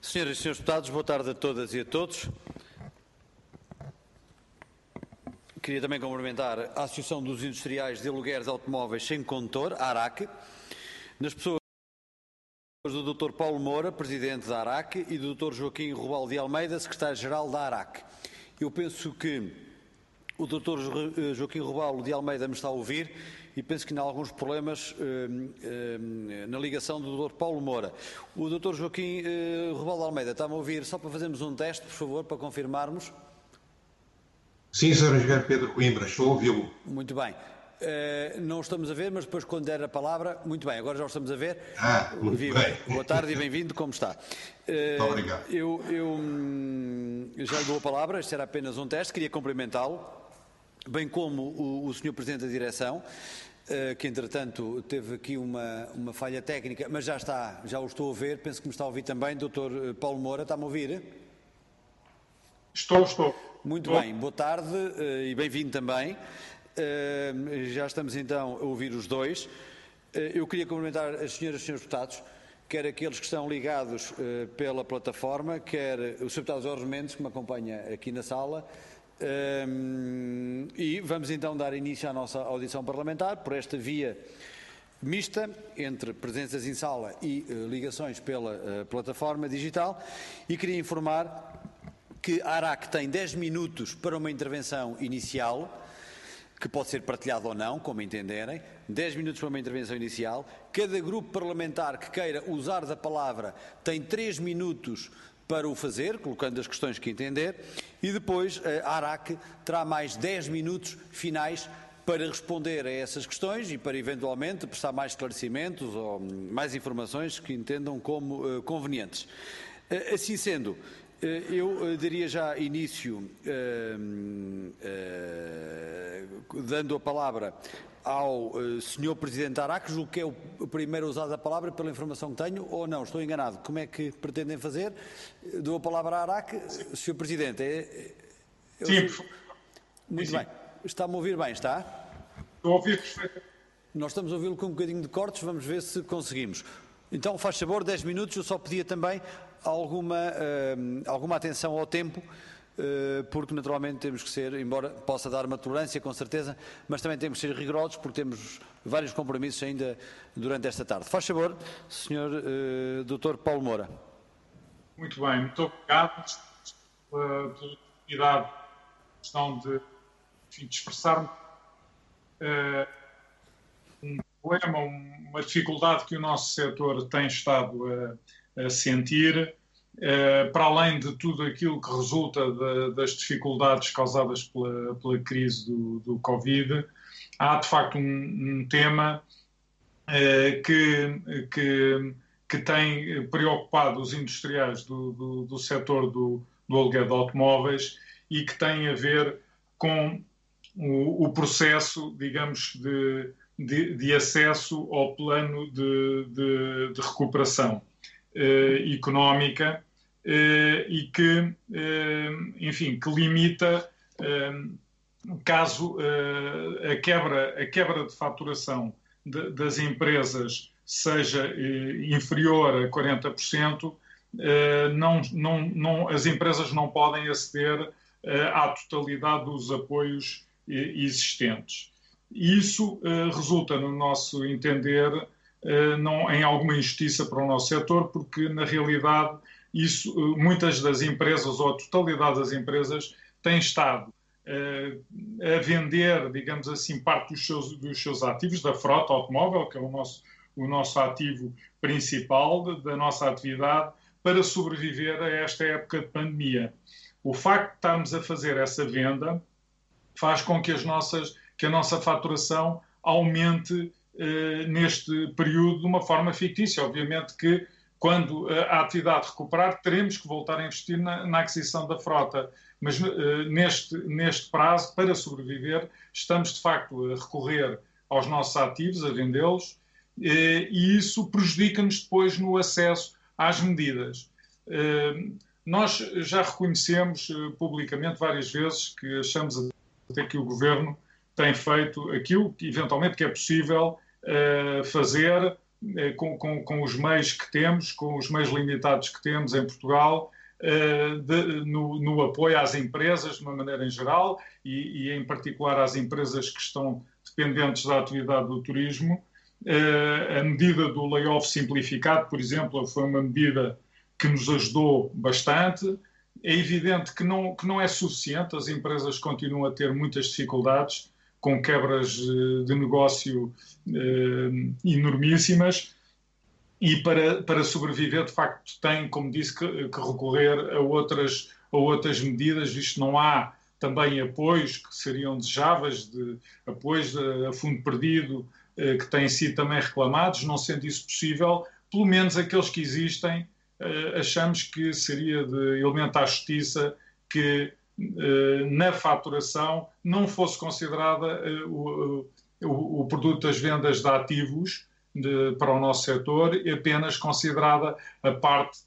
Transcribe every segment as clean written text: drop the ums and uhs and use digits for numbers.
Senhoras e senhores deputados, boa tarde a todas e a todos. Queria também cumprimentar a Associação dos Industriais de Alugueres de Automóveis Sem Condutor, a ARAC, nas pessoas do Dr. Paulo Moura, Presidente da ARAC, e do Dr. Joaquim Robalo de Almeida, Secretário-Geral da ARAC. Eu penso que o Dr. Joaquim Robalo de Almeida me está a ouvir e penso que ainda há alguns problemas na ligação do Dr. Paulo Moura. O Dr. Joaquim Robalo de Almeida está-me a ouvir, só para fazermos um teste, por favor, para confirmarmos. Sim, Sr. Engenheiro Pedro Coimbra, estou a ouvi-lo. Muito bem. Não estamos a ver, mas depois quando der a palavra... Muito bem, agora já o estamos a ver. Muito Viva. bem. Boa tarde e bem-vindo, como está? Muito obrigado. Eu já lhe dou a palavra, este era apenas um teste, queria cumprimentá-lo, bem como o Sr. Presidente da Direção, que entretanto teve aqui uma falha técnica, mas já está, já o estou a ver, penso que me está a ouvir também. Dr. Paulo Moura, está-me a ouvir? Estou. Muito bem, boa tarde e bem-vindo também. Já estamos então a ouvir os dois. Eu queria cumprimentar as senhoras e senhores deputados, quer aqueles que estão ligados pela plataforma, quer o Sr. Deputado Jorge Mendes, que me acompanha aqui na sala. E vamos então dar início à nossa audição parlamentar por esta via mista entre presenças em sala e ligações pela plataforma digital, e queria informar que a ARAC tem 10 minutos para uma intervenção inicial, que pode ser partilhado ou não, como entenderem. 10 minutos para uma intervenção inicial. Cada grupo parlamentar que queira usar da palavra tem 3 minutos para o fazer, colocando as questões que entender, e depois a ARAC terá mais 10 minutos finais para responder a essas questões e para eventualmente prestar mais esclarecimentos ou mais informações que entendam como convenientes. Assim sendo, eu daria já início dando a palavra ao Sr. Presidente da ARAC, julgo que é o primeiro a usar a palavra pela informação que tenho, ou não, estou enganado. Como é que pretendem fazer? Dou a palavra à ARAC. Sr. Presidente, Sim. Muito bem. Está-me a ouvir bem, está? Estou a ouvir perfeitamente. Nós estamos a ouvi-lo com um bocadinho de cortes, vamos ver se conseguimos. Então, faz favor, 10 minutos, eu só pedia também alguma atenção ao tempo, porque naturalmente temos que ser, embora possa dar uma tolerância com certeza, mas também temos que ser rigorosos porque temos vários compromissos ainda durante esta tarde. Faz favor, Sr. Dr. Paulo Moura. Muito bem, muito obrigado pela oportunidade de expressar um problema, uma dificuldade que o nosso setor tem estado a sentir, para além de tudo aquilo que resulta das dificuldades causadas pela crise do Covid. Há de facto um tema que tem preocupado os industriais do setor do aluguer de automóveis e que tem a ver com o processo, digamos, de acesso ao plano de recuperação económica e que, enfim, que limita, caso a quebra de faturação das empresas seja inferior a 40%, as empresas não podem aceder à totalidade dos apoios existentes. Isso resulta, no nosso entender, em alguma injustiça para o nosso setor, porque, na realidade, muitas das empresas, ou a totalidade das empresas, têm estado a vender, digamos assim, parte dos seus ativos, da frota automóvel, que é o nosso ativo principal da nossa atividade, para sobreviver a esta época de pandemia. O facto de estarmos a fazer essa venda faz com que a nossa faturação aumente neste período de uma forma fictícia. Obviamente que, quando a atividade recuperar, teremos que voltar a investir na aquisição da frota. Mas neste prazo, para sobreviver, estamos de facto a recorrer aos nossos ativos, a vendê-los, e isso prejudica-nos depois no acesso às medidas. Nós já reconhecemos publicamente várias vezes que achamos até que o Governo tem feito aquilo que eventualmente que é possível fazer com os meios que temos, com os meios limitados que temos em Portugal, no apoio às empresas, de uma maneira em geral, e em particular às empresas que estão dependentes da atividade do turismo. A medida do layoff simplificado, por exemplo, foi uma medida que nos ajudou bastante. É evidente que não é suficiente, as empresas continuam a ter muitas dificuldades, com quebras de negócio enormíssimas, e para sobreviver, de facto, tem, como disse, que recorrer a outras medidas, visto que não há também apoios que seriam desejáveis, de apoios a fundo perdido, que têm sido também reclamados. Não sendo isso possível, pelo menos aqueles que existem, achamos que seria de elemento à justiça que na faturação não fosse considerada o produto das vendas de ativos para o nosso setor, e apenas considerada a parte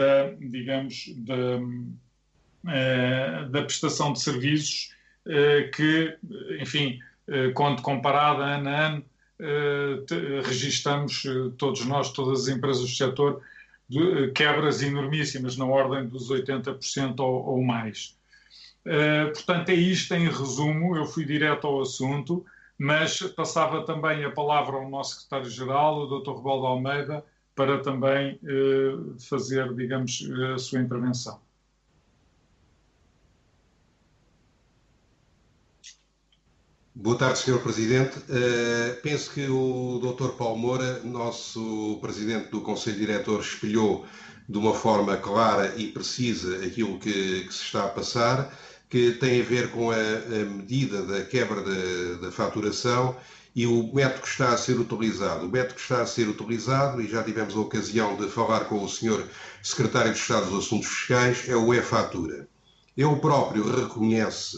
da prestação de serviços que, enfim, quando comparada ano a ano, registamos todos nós, todas as empresas do setor, de quebras enormíssimas, na ordem dos 80% ou mais. Portanto, é isto em resumo. Eu fui direto ao assunto, mas passava também a palavra ao nosso secretário-geral, o Dr. Robaldo Almeida, para também fazer, digamos, a sua intervenção. Boa tarde, Sr. Presidente. Penso que o Dr. Paulo Moura, nosso Presidente do Conselho Diretor, espelhou de uma forma clara e precisa aquilo que se está a passar, que tem a ver com a medida da quebra da faturação e o método que está a ser utilizado. O método que está a ser utilizado, e já tivemos a ocasião de falar com o Sr. Secretário de Estado dos Assuntos Fiscais, é o e-fatura. Ele próprio reconhece,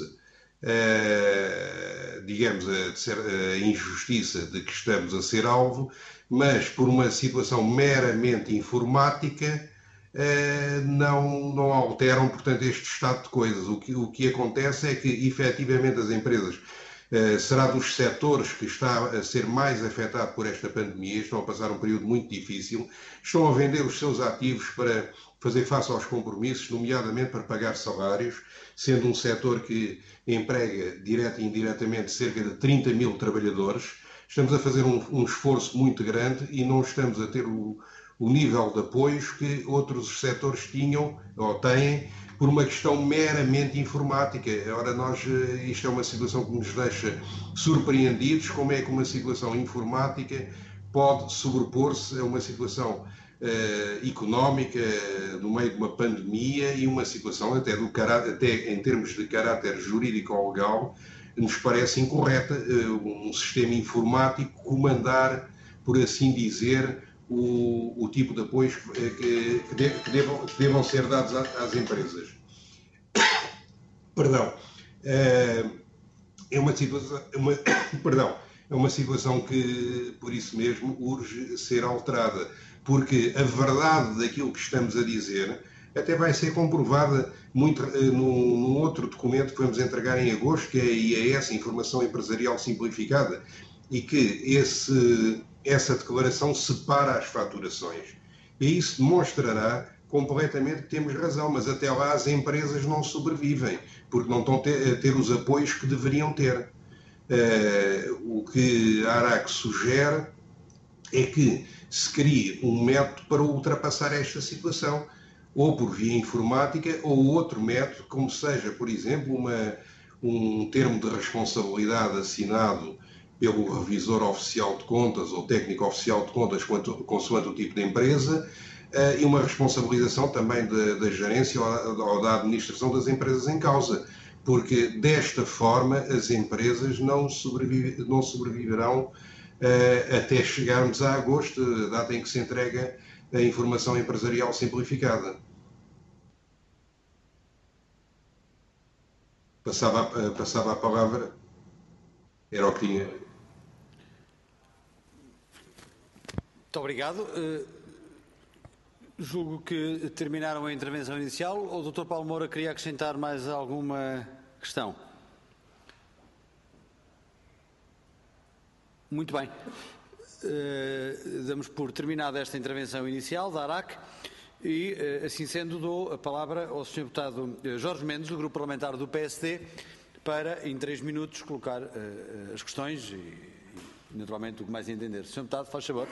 digamos, a injustiça de que estamos a ser alvo, mas por uma situação meramente informática, não alteram, portanto, este estado de coisas. O que acontece é que, efetivamente, as empresas, será dos setores que está a ser mais afetado por esta pandemia, estão a passar um período muito difícil, estão a vender os seus ativos para fazer face aos compromissos, nomeadamente para pagar salários, sendo um setor que emprega direta e indiretamente cerca de 30 mil trabalhadores. Estamos a fazer um esforço muito grande e não estamos a ter o nível de apoios que outros setores tinham ou têm por uma questão meramente informática. Ora, isto é uma situação que nos deixa surpreendidos, como é que uma situação informática pode sobrepor-se a uma situação económica no meio de uma pandemia e uma situação até em termos de caráter jurídico ou legal, nos parece incorreta um sistema informático comandar, por assim dizer, o tipo de apoios que devam ser dados às empresas. Perdão. É uma situação que, por isso mesmo, urge ser alterada, porque a verdade daquilo que estamos a dizer até vai ser comprovada muito num outro documento que vamos entregar em agosto, que é a IES, Informação Empresarial Simplificada, e que essa declaração separa as faturações. E isso demonstrará completamente que temos razão, mas até lá as empresas não sobrevivem, porque não estão a ter os apoios que deveriam ter. O que a ARAC sugere é que se crie um método para ultrapassar esta situação, ou por via informática, ou outro método, como seja, por exemplo, um termo de responsabilidade assinado pelo revisor oficial de contas ou técnico oficial de contas, consoante o tipo de empresa, e uma responsabilização também da gerência ou da administração das empresas em causa, porque desta forma as empresas não sobreviverão até chegarmos a agosto, data em que se entrega a informação empresarial simplificada. Passava a palavra. Era o que tinha. Muito obrigado. Julgo que terminaram a intervenção inicial. O Dr. Paulo Moura queria acrescentar mais alguma questão? Muito bem. damos por terminada esta intervenção inicial da ARAC e, assim sendo, dou a palavra ao Sr. Deputado Jorge Mendes, do Grupo Parlamentar do PSD, para, em 3 minutos, colocar as questões e, naturalmente, o que mais entender. Sr. Deputado, faz favor.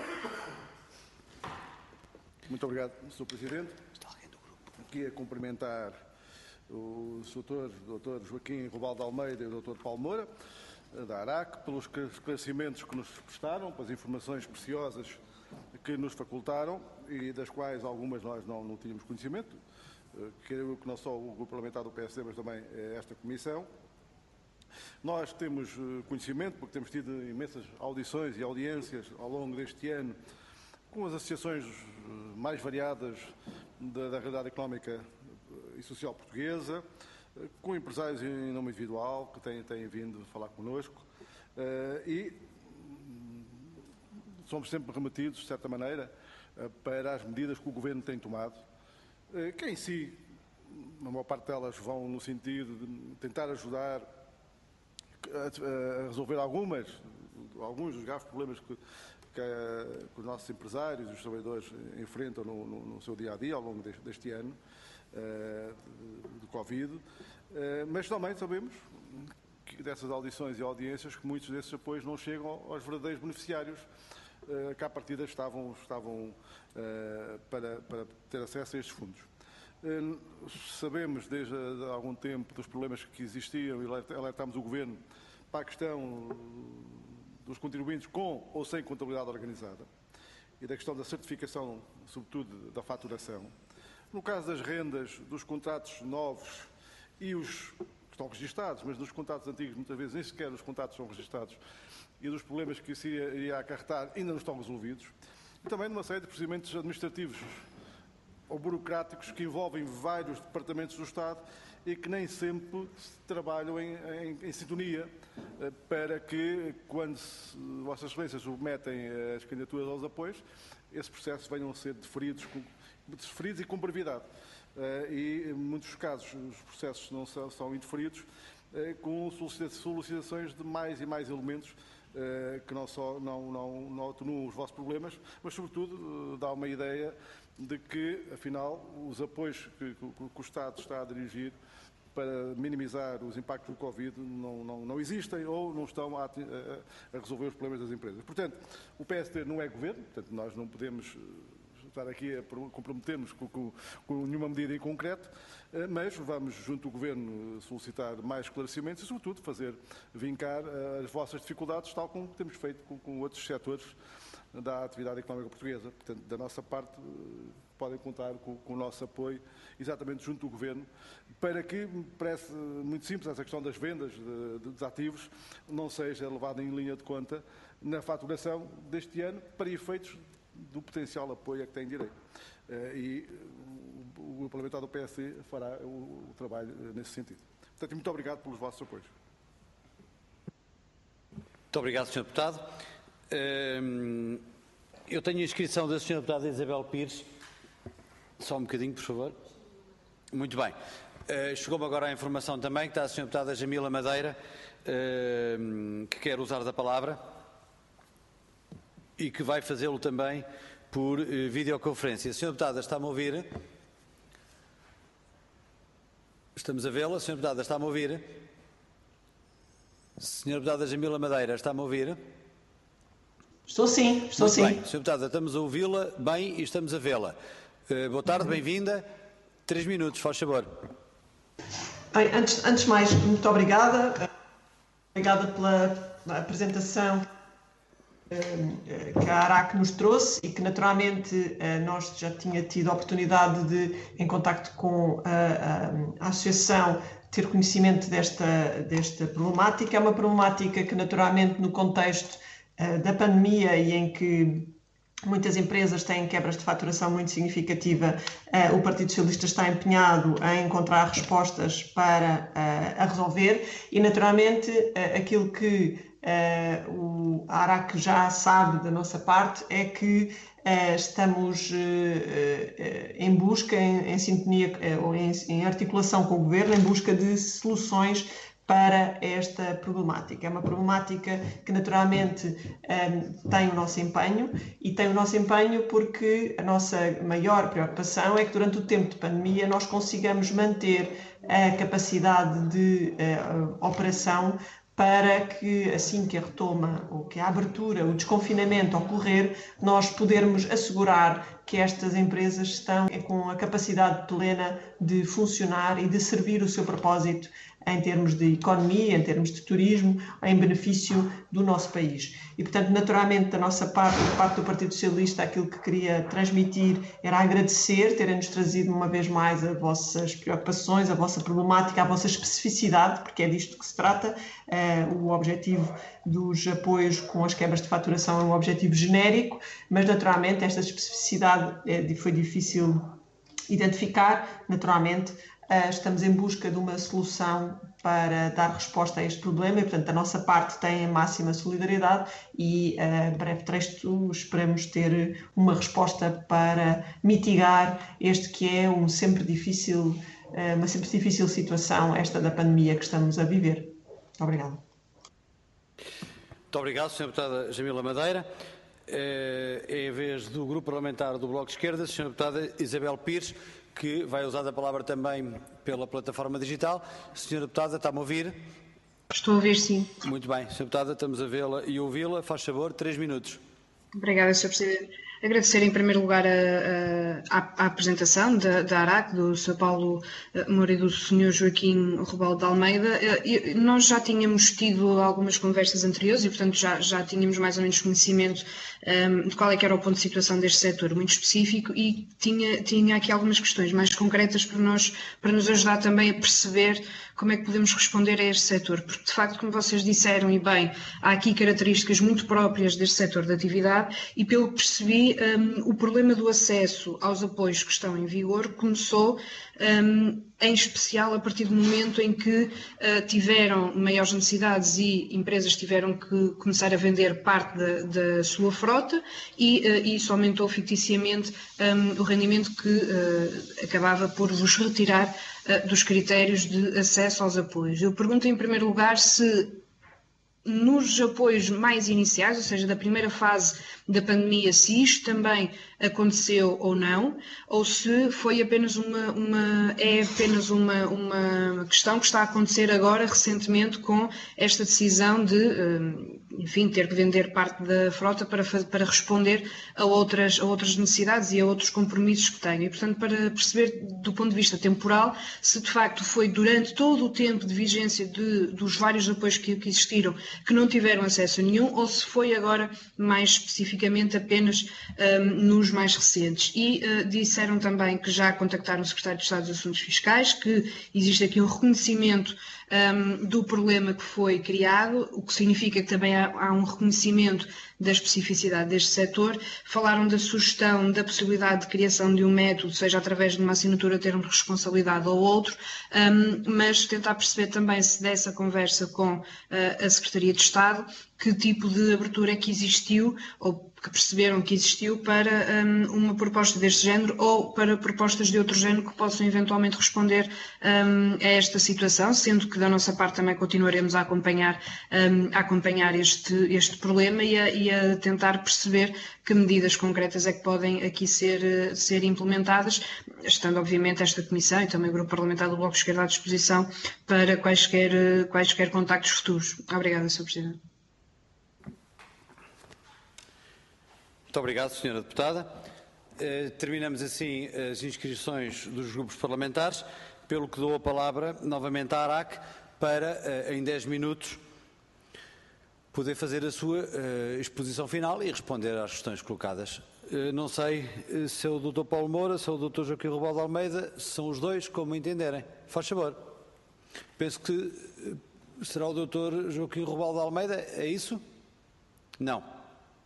Muito obrigado, Sr. Presidente. Aqui a cumprimentar o Dr. Joaquim Robaldo Almeida e o Dr. Paulo Moura, da ARAC, pelos esclarecimentos que nos prestaram, pelas informações preciosas que nos facultaram e das quais algumas nós não tínhamos conhecimento, creio que não só o Grupo Parlamentar do PSD, mas também esta Comissão. Nós temos conhecimento, porque temos tido imensas audições e audiências ao longo deste ano com as associações mais variadas da realidade económica e social portuguesa, com empresários em nome individual que têm vindo falar connosco e somos sempre remetidos, de certa maneira, para as medidas que o Governo tem tomado, que em si, a maior parte delas vão no sentido de tentar ajudar a resolver alguns dos graves problemas que os nossos empresários e os trabalhadores enfrentam no seu dia-a-dia ao longo deste ano de Covid, mas também sabemos que dessas audições e audiências que muitos desses apoios não chegam aos verdadeiros beneficiários que à partida estavam para ter acesso a estes fundos. Sabemos desde há algum tempo dos problemas que existiam e alertámos o Governo para a questão dos contribuintes com ou sem contabilidade organizada e da questão da certificação, sobretudo da faturação. No caso das rendas, dos contratos novos e os que estão registados, mas nos contratos antigos muitas vezes nem sequer os contratos são registados e dos problemas que isso iria acarretar ainda não estão resolvidos. E também numa série de procedimentos administrativos ou burocráticos que envolvem vários departamentos do Estado e que nem sempre trabalham em sintonia para que, quando Vossas Excelências submetem as candidaturas aos apoios, esses processos venham a ser deferidos e com brevidade. E, em muitos casos, os processos não são indeferidos, com solicitações de mais e mais elementos que não só não atenuam os vossos problemas, mas, sobretudo, dá uma ideia de que, afinal, os apoios que o Estado está a dirigir para minimizar os impactos do Covid não existem ou não estão a resolver os problemas das empresas. Portanto, o PSD não é governo, portanto, nós não podemos estar aqui a comprometer-nos com nenhuma medida em concreto, mas vamos, junto ao Governo, solicitar mais esclarecimentos e, sobretudo, fazer vincar as vossas dificuldades, tal como temos feito com outros setores da atividade económica portuguesa. Portanto, da nossa parte, podem contar com o nosso apoio, exatamente junto do Governo, para que, me parece muito simples, essa questão das vendas dos ativos não seja levada em linha de conta na faturação deste ano, para efeitos do potencial apoio a que tem direito. E o Grupo Parlamentar do PSD fará o trabalho nesse sentido. Portanto, muito obrigado pelos vossos apoios. Muito obrigado, Sr. Deputado. Eu tenho a inscrição da Sra. Deputada Isabel Pires. Só um bocadinho, por favor. Muito bem. Chegou-me agora a informação também que está a Sra. Deputada Jamila Madeira, que quer usar da palavra e que vai fazê-lo também por videoconferência. Sra. Deputada, está-me a ouvir? Estamos a vê-la. Sra. Deputada, está-me a ouvir? Sra. Deputada Jamila Madeira, está-me a ouvir? Estou sim, estou sim. Bem, Sra. Deputada, estamos a ouvi-la bem e estamos a vê-la. Boa tarde, bem-vinda. 3 minutos, faz favor. Bem, antes de mais, muito obrigada. Obrigada pela apresentação que a ARAC nos trouxe e que, naturalmente, nós já tinha tido a oportunidade de, em contacto com a Associação, ter conhecimento desta problemática. É uma problemática que, naturalmente, no contexto da pandemia e em que muitas empresas têm quebras de faturação muito significativa, o Partido Socialista está empenhado em encontrar respostas para a resolver e, naturalmente, aquilo que a ARAC já sabe da nossa parte é que estamos em busca, em sintonia ou em articulação com o Governo, em busca de soluções para esta problemática. É uma problemática que naturalmente tem o nosso empenho, e tem o nosso empenho porque a nossa maior preocupação é que durante o tempo de pandemia nós consigamos manter a capacidade de operação para que, assim que a retoma, ou que a abertura, o desconfinamento ocorrer, nós podermos assegurar que estas empresas estão com a capacidade plena de funcionar e de servir o seu propósito em termos de economia, em termos de turismo, em benefício do nosso país. E, portanto, naturalmente, da nossa parte, da parte do Partido Socialista, aquilo que queria transmitir era agradecer terem-nos trazido uma vez mais as vossas preocupações, a vossa problemática, a vossa especificidade, porque é disto que se trata. O objetivo dos apoios com as quebras de faturação é um objetivo genérico, mas, naturalmente, esta especificidade foi difícil identificar. Naturalmente, estamos em busca de uma solução para dar resposta a este problema e, portanto, a nossa parte tem a máxima solidariedade e, em breve trecho, esperamos ter uma resposta para mitigar este que é uma sempre difícil situação, esta da pandemia que estamos a viver. Muito obrigada. Muito obrigado, Sra. Deputada Jamila Madeira. É a vez do Grupo Parlamentar do Bloco de Esquerda, Sra. Deputada Isabel Pires, que vai usar a palavra também pela plataforma digital. Sra. Deputada, está-me a ouvir? Estou a ouvir, sim. Muito bem. Sra. Deputada, estamos a vê-la e ouvi-la. Faz favor, 3 minutos. Obrigada, Sr. Presidente. Agradecer em primeiro lugar a apresentação da ARAC, do Sr. Paulo Moura e do Sr. Joaquim Robaldo de Almeida. Nós já tínhamos tido algumas conversas anteriores e, portanto, já tínhamos mais ou menos conhecimento de qual é que era o ponto de situação deste setor muito específico, e tinha aqui algumas questões mais concretas para nos ajudar também a perceber como é que podemos responder a este setor, porque de facto, como vocês disseram e bem, há aqui características muito próprias deste setor de atividade e, pelo que percebi, o problema do acesso aos apoios que estão em vigor começou em especial a partir do momento em que tiveram maiores necessidades e empresas tiveram que começar a vender parte da sua frota e isso aumentou ficticiamente o rendimento que acabava por vos retirar dos critérios de acesso aos apoios. Eu pergunto em primeiro lugar se nos apoios mais iniciais, ou seja, da primeira fase da pandemia, se isto também aconteceu ou não, ou se foi apenas uma questão que está a acontecer agora, recentemente, com esta decisão de, enfim, ter que vender parte da frota para responder a outras necessidades e a outros compromissos que tem. E, portanto, para perceber do ponto de vista temporal, se de facto foi durante todo o tempo de vigência dos vários apoios que existiram que não tiveram acesso a nenhum, ou se foi agora mais especificamente apenas nos mais recentes. E disseram também que já contactaram o Secretário de Estado dos Assuntos Fiscais, que existe aqui um reconhecimento do problema que foi criado, o que significa que também há um reconhecimento da especificidade deste setor. Falaram da sugestão da possibilidade de criação de um método, seja através de uma assinatura de termo de responsabilidade ou outro, mas tentar perceber também se dessa conversa com a Secretaria de Estado, que tipo de abertura é que existiu, ou que perceberam que existiu para uma proposta deste género ou para propostas de outro género que possam eventualmente responder a esta situação, sendo que da nossa parte também continuaremos a acompanhar este problema e a tentar perceber que medidas concretas é que podem aqui ser implementadas, estando obviamente esta Comissão e também o Grupo Parlamentar do Bloco de Esquerda à disposição para quaisquer contactos futuros. Obrigada, Sr. Presidente. Muito obrigado, Sra. Deputada. Terminamos assim as inscrições dos grupos parlamentares, pelo que dou a palavra novamente à ARAC para, em 10 minutos, poder fazer a sua exposição final e responder às questões colocadas. Não sei se é o Dr. Paulo Moura, se é o Dr. Joaquim Robaldo de Almeida, se são os dois, como entenderem. Faz favor. Penso que será o Dr. Joaquim Robaldo de Almeida, é isso? Não.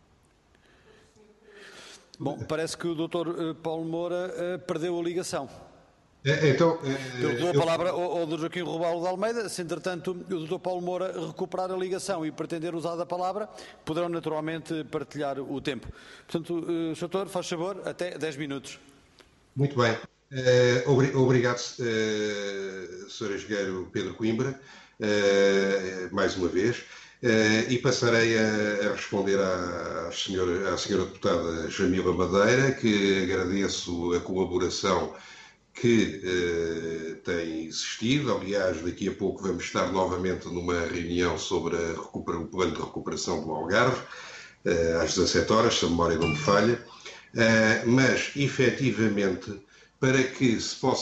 Bom, parece que o Dr. Paulo Moura perdeu a ligação. Então, eu dou a palavra ao Dr. Joaquim Robaldo de Almeida. Se, entretanto, o Dr. Paulo Moura recuperar a ligação e pretender usar a palavra, poderão naturalmente partilhar o tempo. Portanto, Sr. faz favor, até 10 minutos. Muito bem. Obrigado, Sr. Engenheiro Pedro Coimbra. mais uma vez, e passarei a responder à senhora deputada Jamila Madeira, que agradeço a colaboração que tem existido. Aliás, daqui a pouco vamos estar novamente numa reunião sobre o plano de recuperação do Algarve, às 17 horas, se a memória não me falha. Mas, efetivamente, para que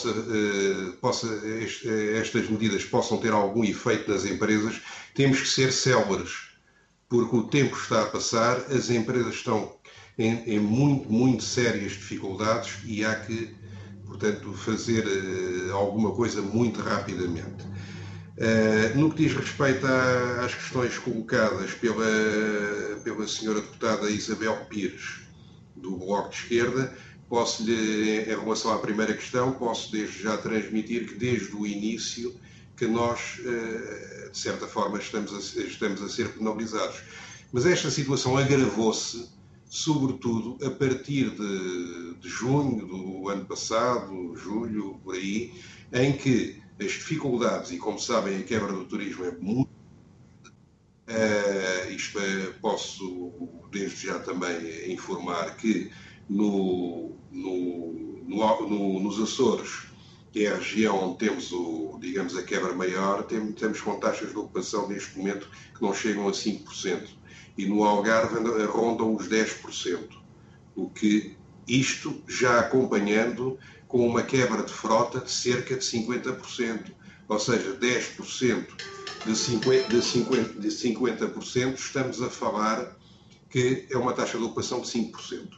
estas medidas possam ter algum efeito nas empresas, temos que ser céleres, porque o tempo está a passar, as empresas estão em muito sérias dificuldades e há que, portanto, fazer alguma coisa muito rapidamente. No que diz respeito às questões colocadas pela senhora deputada Isabel Pires, do Bloco de Esquerda, em relação à primeira questão, posso desde já transmitir que desde o início que nós, de certa forma, estamos a ser penalizados. Mas esta situação agravou-se, sobretudo, a partir de junho do ano passado, julho, por aí, em que as dificuldades, e como sabem, a quebra do turismo é muito... posso desde já também informar que nos Açores, que é a região onde temos a quebra maior, temos com taxas de ocupação neste momento que não chegam a 5%. E no Algarve rondam os 10%. O que isto já acompanhando com uma quebra de frota de cerca de 50%. Ou seja, 10% de 50%, estamos a falar que é uma taxa de ocupação de 5%.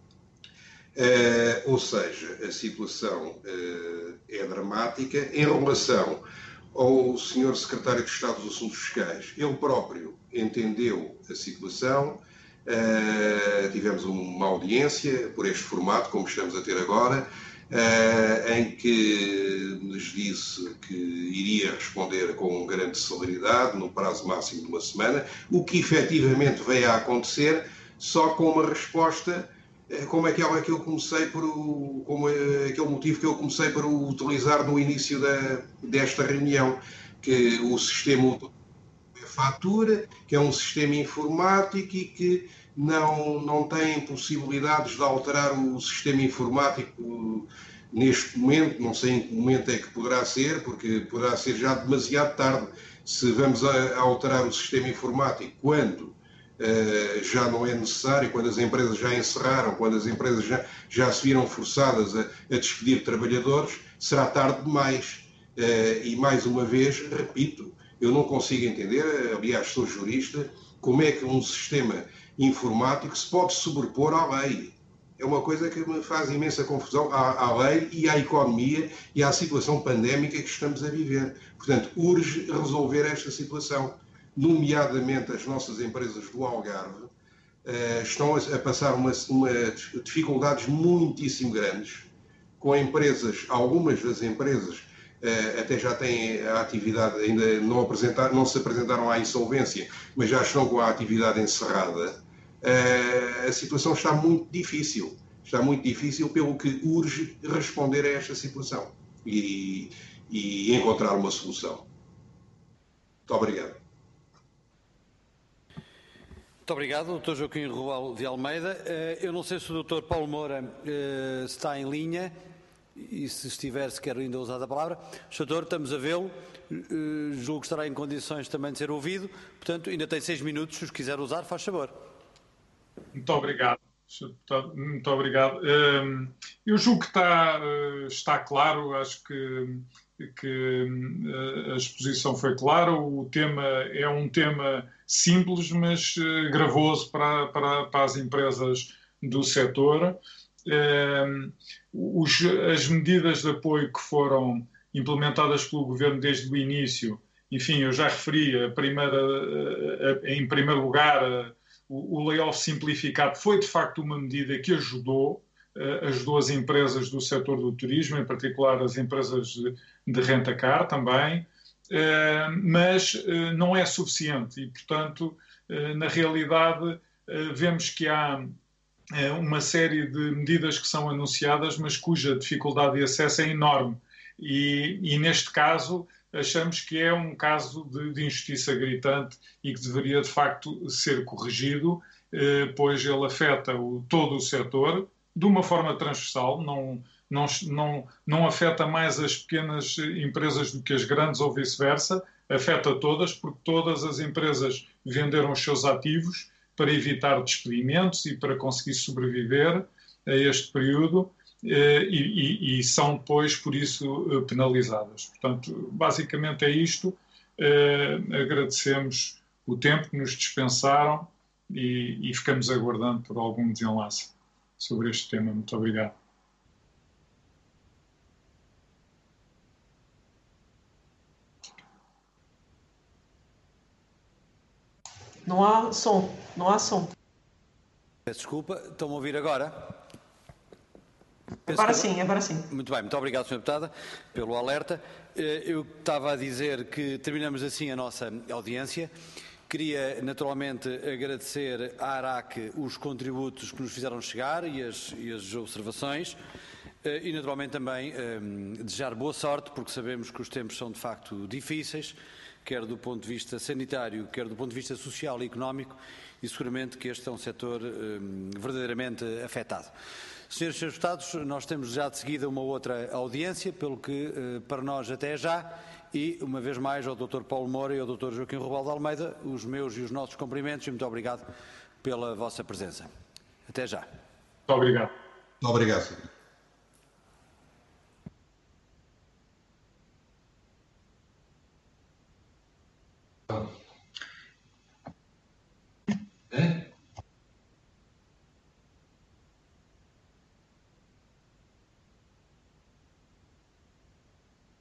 Ou seja, a situação é dramática. Em relação ao Sr. Secretário de Estado dos Assuntos Fiscais, ele próprio entendeu a situação, tivemos uma audiência por este formato, como estamos a ter agora, em que nos disse que iria responder com grande celeridade, no prazo máximo de uma semana, o que efetivamente veio a acontecer, só com uma resposta como aquele motivo que eu comecei por utilizar no início desta reunião, que o sistema fatura, que é um sistema informático e que não tem possibilidades de alterar o sistema informático neste momento. Não sei em que momento é que poderá ser, porque poderá ser já demasiado tarde se vamos alterar o sistema informático quando já não é necessário, quando as empresas já encerraram, quando as empresas já se viram forçadas a despedir trabalhadores, será tarde demais. E mais uma vez, repito, eu não consigo entender, aliás sou jurista, como é que um sistema informático se pode sobrepor à lei. É uma coisa que me faz imensa confusão à lei e à economia e à situação pandémica que estamos a viver. Portanto, urge resolver esta situação. Nomeadamente as nossas empresas do Algarve, estão a passar dificuldades muitíssimo grandes, com algumas das empresas até já têm a atividade, ainda não se apresentaram à insolvência, mas já estão com a atividade encerrada. A situação está muito difícil, pelo que urge responder a esta situação e encontrar uma solução. Muito obrigado. Muito obrigado, Dr. Joaquim Rubal de Almeida. Eu não sei se o Dr. Paulo Moura está em linha e se estiver, se quer ainda usar a palavra. Doutor, estamos a vê-lo. Julgo que estará em condições também de ser ouvido. Portanto, ainda tem 6 minutos. Se os quiser usar, faz favor. Muito obrigado. Muito obrigado. Eu julgo que está claro, acho que a exposição foi clara. O tema é um tema simples, mas gravoso para as empresas do setor. As medidas de apoio que foram implementadas pelo Governo desde o início, enfim, eu já referi, em primeiro lugar, o layoff simplificado foi de facto uma medida que ajudou as empresas do setor do turismo, em particular as empresas de rentacar também, mas não é suficiente e, portanto, na realidade, vemos que há uma série de medidas que são anunciadas, mas cuja dificuldade de acesso é enorme. E neste caso, achamos que é um caso de injustiça gritante e que deveria, de facto, ser corrigido, pois ele afeta todo o setor de uma forma transversal, não afeta mais as pequenas empresas do que as grandes ou vice-versa, afeta todas, porque todas as empresas venderam os seus ativos para evitar despedimentos e para conseguir sobreviver a este período e são depois, por isso, penalizadas. Portanto, basicamente é isto. Agradecemos o tempo que nos dispensaram e ficamos aguardando por algum desenlace sobre este tema. Muito obrigado. Não há som, não há som. Peço desculpa, estão-me a ouvir agora? Agora sim, agora sim. Muito bem, muito obrigado, Sra. Deputada, pelo alerta. Eu estava a dizer que terminamos assim a nossa audiência. Queria, naturalmente, agradecer à ARAC os contributos que nos fizeram chegar e as observações e, naturalmente, também desejar boa sorte, porque sabemos que os tempos são, de facto, difíceis, quer do ponto de vista sanitário, quer do ponto de vista social e económico, e seguramente que este é um setor verdadeiramente afetado. Senhores e Srs. Deputados, nós temos já de seguida uma outra audiência, pelo que, para nós, até já, e, uma vez mais, ao Dr. Paulo Moura e ao Dr. Joaquim Robal de Almeida, os meus e os nossos cumprimentos e muito obrigado pela vossa presença. Até já. Muito obrigado. Muito obrigado. Então.